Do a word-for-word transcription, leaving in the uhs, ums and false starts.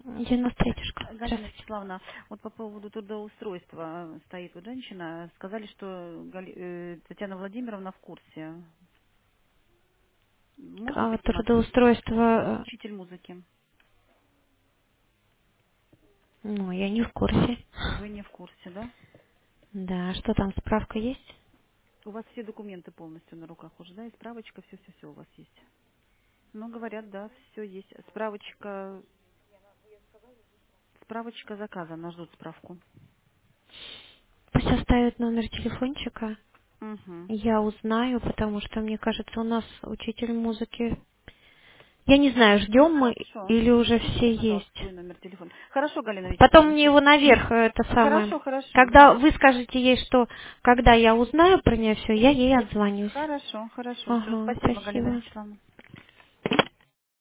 девяносто третья школа. Галина Здравствуйте. Вячеславовна, вот по поводу трудоустройства э, стоит вот женщина. Сказали, что Гали- э, Татьяна Владимировна в курсе. Может А, быть у нас трудоустройство, э, учитель музыки? ну, я не в курсе. Вы не в курсе, да? Да, что там, справка есть? У вас все документы полностью на руках уже, да? И справочка, все-все-все у вас есть. Ну, говорят, да, все есть. Справочка, справочка заказа, нас ждут справку. Пусть оставит номер телефончика. Угу. Я узнаю, потому что, мне кажется, у нас учитель музыки. Я не знаю, ждем мы Хорошо. или уже Напишите, все пожалуйста, есть. свой номер телефона. Хорошо, Галина Потом Вячеславовна. мне Всё. его наверх, э, это самое. Хорошо, хорошо. Когда вы скажете ей, что когда я узнаю про нее все, я ей отзвонюсь. Хорошо, хорошо. Все, Ага, спасибо, Галина спасибо. Вячеславовна.